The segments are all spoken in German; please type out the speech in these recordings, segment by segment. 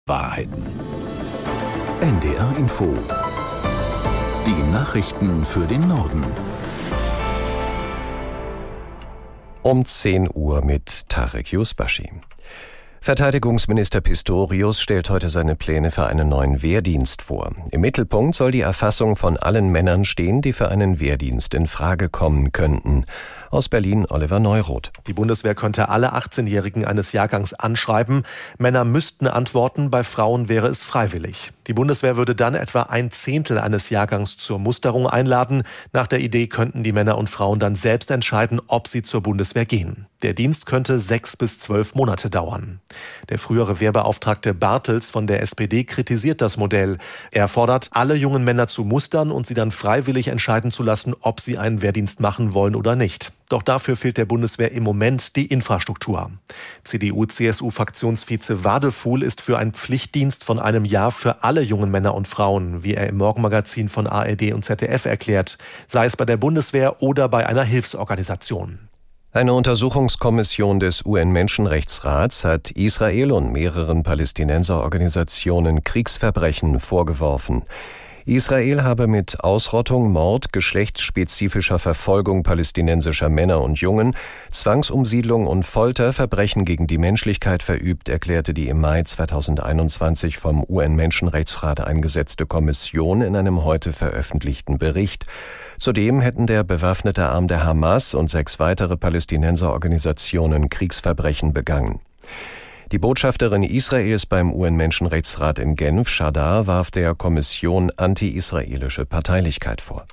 Wahrheiten. NDR Info. Die Nachrichten für den Norden. Um 10 Uhr mit Tarek Yusbashi. Verteidigungsminister Pistorius stellt heute seine Pläne für einen neuen Wehrdienst vor. Im Mittelpunkt soll die Erfassung von allen Männern stehen, die für einen Wehrdienst in Frage kommen könnten. Aus Berlin Oliver Neuroth. Die Bundeswehr könnte alle 18-Jährigen eines Jahrgangs anschreiben. Männer müssten antworten, bei Frauen wäre es freiwillig. Die Bundeswehr würde dann etwa 1/10 eines Jahrgangs zur Musterung einladen. Nach der Idee könnten die Männer und Frauen dann selbst entscheiden, ob sie zur Bundeswehr gehen. Der Dienst könnte 6 bis 12 Monate dauern. Der frühere Wehrbeauftragte Bartels von der SPD kritisiert das Modell. Er fordert, alle jungen Männer zu mustern und sie dann freiwillig entscheiden zu lassen, ob sie einen Wehrdienst machen wollen oder nicht. Doch dafür fehlt der Bundeswehr im Moment die Infrastruktur. CDU-CSU-Fraktionsvize Wadefuhl ist für einen Pflichtdienst von einem Jahr für alle jungen Männer und Frauen, wie er im Morgenmagazin von ARD und ZDF erklärt, sei es bei der Bundeswehr oder bei einer Hilfsorganisation. Eine Untersuchungskommission des UN-Menschenrechtsrats hat Israel und mehreren Palästinenserorganisationen Kriegsverbrechen vorgeworfen. Israel habe mit Ausrottung, Mord, geschlechtsspezifischer Verfolgung palästinensischer Männer und Jungen, Zwangsumsiedlung und Folter Verbrechen gegen die Menschlichkeit verübt, erklärte die im Mai 2021 vom UN-Menschenrechtsrat eingesetzte Kommission in einem heute veröffentlichten Bericht. Zudem hätten der bewaffnete Arm der Hamas und 6 weitere Palästinenserorganisationen Kriegsverbrechen begangen. Die Botschafterin Israels beim UN-Menschenrechtsrat in Genf, Shadar, warf der Kommission anti-israelische Parteilichkeit vor.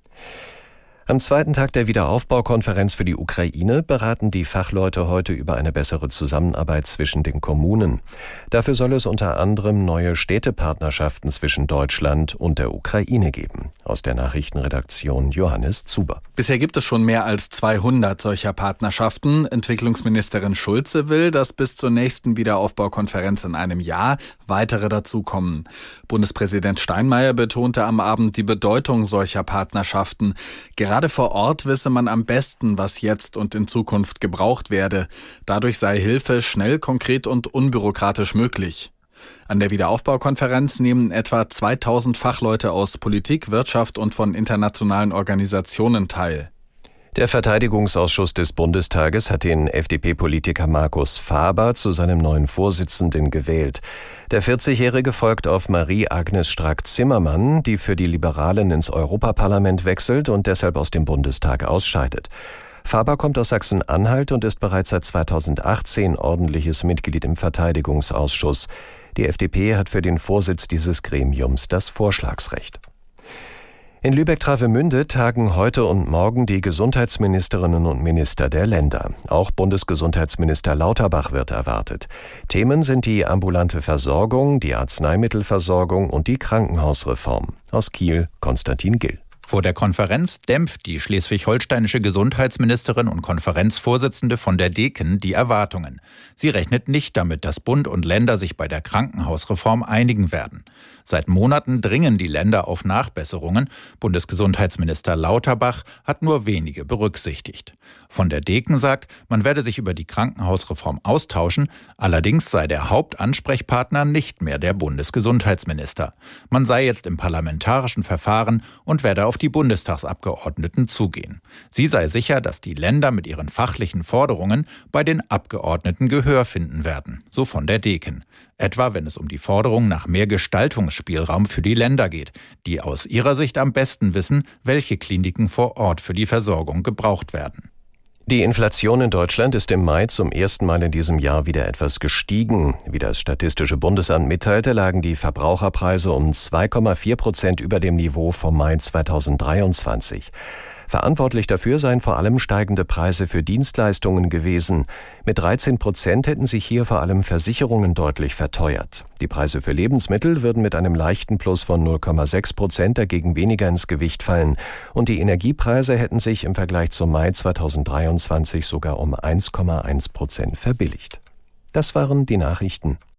Am zweiten Tag der Wiederaufbaukonferenz für die Ukraine beraten die Fachleute heute über eine bessere Zusammenarbeit zwischen den Kommunen. Dafür soll es unter anderem neue Städtepartnerschaften zwischen Deutschland und der Ukraine geben. Aus der Nachrichtenredaktion Johannes Zuber. Bisher gibt es schon mehr als 200 solcher Partnerschaften. Entwicklungsministerin Schulze will, dass bis zur nächsten Wiederaufbaukonferenz in einem Jahr weitere dazukommen. Bundespräsident Steinmeier betonte am Abend die Bedeutung solcher Partnerschaften. Gerade vor Ort wisse man am besten, was jetzt und in Zukunft gebraucht werde. Dadurch sei Hilfe schnell, konkret und unbürokratisch möglich. An der Wiederaufbaukonferenz nehmen etwa 2000 Fachleute aus Politik, Wirtschaft und von internationalen Organisationen teil. Der Verteidigungsausschuss des Bundestages hat den FDP-Politiker Markus Faber zu seinem neuen Vorsitzenden gewählt. Der 40-Jährige folgt auf Marie-Agnes Strack-Zimmermann, die für die Liberalen ins Europaparlament wechselt und deshalb aus dem Bundestag ausscheidet. Faber kommt aus Sachsen-Anhalt und ist bereits seit 2018 ordentliches Mitglied im Verteidigungsausschuss. Die FDP hat für den Vorsitz dieses Gremiums das Vorschlagsrecht. In Lübeck-Travemünde tagen heute und morgen die Gesundheitsministerinnen und Minister der Länder. Auch Bundesgesundheitsminister Lauterbach wird erwartet. Themen sind die ambulante Versorgung, die Arzneimittelversorgung und die Krankenhausreform. Aus Kiel Konstantin Gill. Vor der Konferenz dämpft die schleswig-holsteinische Gesundheitsministerin und Konferenzvorsitzende von der Deken die Erwartungen. Sie rechnet nicht damit, dass Bund und Länder sich bei der Krankenhausreform einigen werden. Seit Monaten dringen die Länder auf Nachbesserungen. Bundesgesundheitsminister Lauterbach hat nur wenige berücksichtigt. Von der Deken sagt, man werde sich über die Krankenhausreform austauschen. Allerdings sei der Hauptansprechpartner nicht mehr der Bundesgesundheitsminister. Man sei jetzt im parlamentarischen Verfahren und werde auf die Bundestagsabgeordneten zugehen. Sie sei sicher, dass die Länder mit ihren fachlichen Forderungen bei den Abgeordneten Gehör finden werden, so von der Deken. Etwa wenn es um die Forderung nach mehr Gestaltungsspielraum für die Länder geht, die aus ihrer Sicht am besten wissen, welche Kliniken vor Ort für die Versorgung gebraucht werden. Die Inflation in Deutschland ist im Mai zum ersten Mal in diesem Jahr wieder etwas gestiegen. Wie das Statistische Bundesamt mitteilte, lagen die Verbraucherpreise um 2,4% über dem Niveau vom Mai 2023. Verantwortlich dafür seien vor allem steigende Preise für Dienstleistungen gewesen. Mit 13% hätten sich hier vor allem Versicherungen deutlich verteuert. Die Preise für Lebensmittel würden mit einem leichten Plus von 0,6% dagegen weniger ins Gewicht fallen. Und die Energiepreise hätten sich im Vergleich zum Mai 2023 sogar um 1,1% verbilligt. Das waren die Nachrichten.